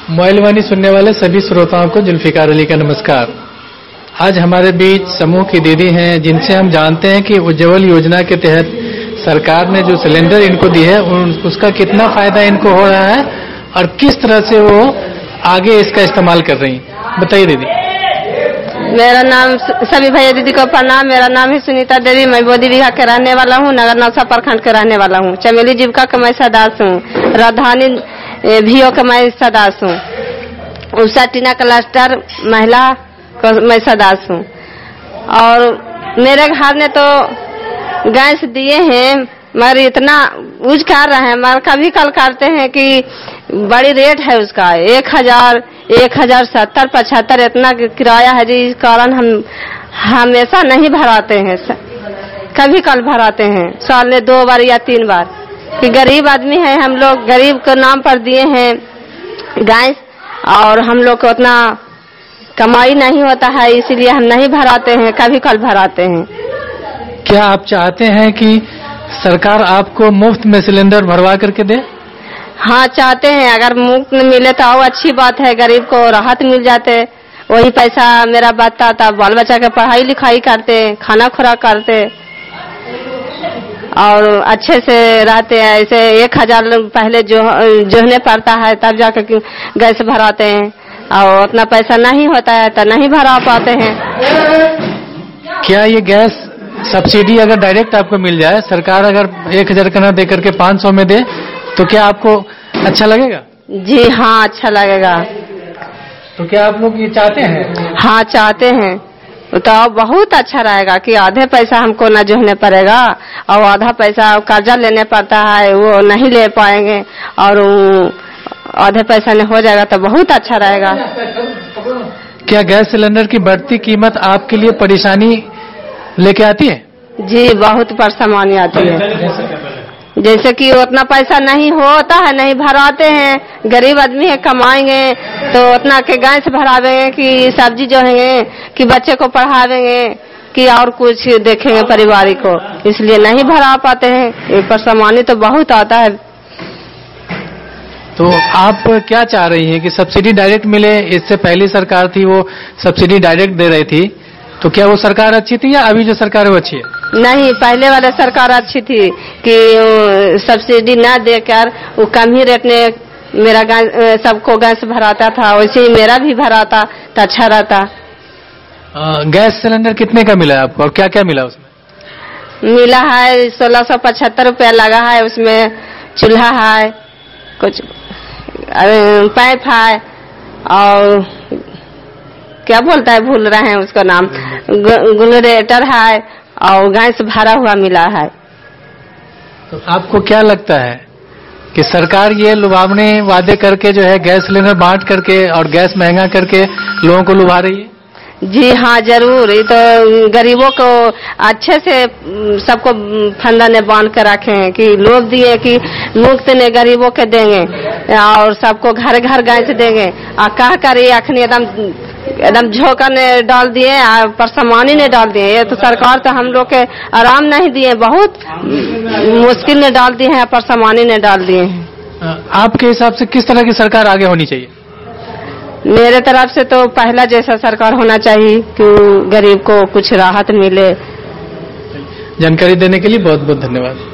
Mobile वाणी सुनने वाले सभी श्रोताओं को जुल्फिकार अली का नमस्कार। आज हमारे बीच समूह की दीदी हैं जिनसे हम जानते हैं कि उज्ज्वल योजना के तहत सरकार ने जो सिलेंडर इनको दी है उसका कितना फायदा इनको हो रहा है और किस तरह से वो आगे इसका इस्तेमाल कर रही हैं। बताइए दीदी। मेरा नाम सभी भैया दीदी को प्रणाम। मेरा नाम है सुनीता देवी। मैं बोधी बिहार के रहने वाला हूँ, नगर नौसा प्रखंड के रहने वाला हूँ। चमेली जीविका का मैं सदस्य हूँ। राजधानी भीओ का मैं सदस्य हूँ। उषा टीना क्लस्टर महिला को मैं सदस्य हूँ। और मेरे घर ने तो गैस दिए हैं मगर इतना यूज कर रहे हैं, मगर कभी कल करते हैं कि बड़ी रेट है उसका 1000, 1070, 75 इतना किराया है जिस कारण हम हमेशा नहीं भराते हैं, कभी कल भराते हैं, साल में 2 बार या 3 बार। कि गरीब आदमी है हम लोग, गरीब के नाम पर दिए हैं गैस और हम लोग को उतना कमाई नहीं होता है, इसीलिए हम नहीं भराते हैं, कभी कल भराते हैं। क्या आप चाहते हैं कि सरकार आपको मुफ्त में सिलेंडर भरवा करके दे? हाँ चाहते हैं, अगर मुफ्त मिले तो और अच्छी बात है, गरीब को राहत मिल जाते, वही पैसा मेरा बचता था, बाल बच्चा के पढ़ाई लिखाई करते, खाना खुराक करते और अच्छे से रहते हैं। ऐसे 1000 पहले जोहने पड़ता है तब जाकर गैस भराते हैं और उतना पैसा नहीं होता है तो नहीं भरा पाते हैं। क्या ये गैस सब्सिडी अगर डायरेक्ट आपको मिल जाए, सरकार अगर 1000 का ना दे करके 500 में दे तो क्या आपको अच्छा लगेगा? जी हाँ अच्छा लगेगा। तो क्या आप लोग ये चाहते हैं? हाँ चाहते हैं, तो बहुत अच्छा रहेगा कि आधे पैसा हमको न जोहने पड़ेगा और आधा पैसा कर्जा लेने पड़ता है वो नहीं ले पाएंगे और आधे पैसा में हो जाएगा तो बहुत अच्छा रहेगा। क्या गैस सिलेंडर की बढ़ती कीमत आपके लिए परेशानी लेके आती है? जी बहुत परेशानी आती है, जैसे कि उतना पैसा नहीं होता है, नहीं भराते हैं, गरीब आदमी है, कमाएंगे तो उतना के गैस भरावेंगे कि सब्जी जो है कि बच्चे को पढ़ावेंगे कि और कुछ देखेंगे परिवार को, इसलिए नहीं भरा पाते हैं। परेशानी तो बहुत आता है। तो आप क्या चाह रही हैं कि सब्सिडी डायरेक्ट मिले? इससे पहली सरकार थी वो सब्सिडी डायरेक्ट दे रही थी, तो क्या वो सरकार अच्छी थी या अभी जो सरकार है वो अच्छी है? नहीं, पहले वाले सरकार अच्छी थी कि सब्सिडी न देकर वो कम ही रेट में मेरा सबको गैस भराता था, वैसे ही मेरा भी भराता तो अच्छा रहता। गैस सिलेंडर कितने का मिला आपको और क्या क्या मिला उसमें? मिला है 1675 रुपया लगा है, उसमें चूल्हा है, कुछ पाइप है और क्या बोलता है भूल रहे हैं उसका नाम, गुलरेटर है और गैस भरा हुआ मिला है। तो आपको क्या लगता है कि सरकार ये लुभावने वादे करके जो है गैस सिलेंडर बांट करके और गैस महंगा करके लोगों को लुभा रही है? जी हाँ जरूर, ये तो गरीबों को अच्छे से सबको फंदा ने बांध कर रखे हैं कि लोग दिए कि मुफ्त ने गरीबों के देंगे और सबको घर घर गैस देंगे और कह कर ये अखनी एकदम झोंका ने डाल दिए, परेशानी ने डाल दिए। ये तो सरकार तो हम लोग के आराम नहीं दिए, बहुत मुश्किल ने डाल दिए हैं, परेशानी ने डाल दिए हैं। आपके हिसाब से किस तरह की सरकार आगे होनी चाहिए? मेरे तरफ से तो पहला जैसा सरकार होना चाहिए कि गरीब को कुछ राहत मिले। जानकारी देने के लिए बहुत बहुत धन्यवाद।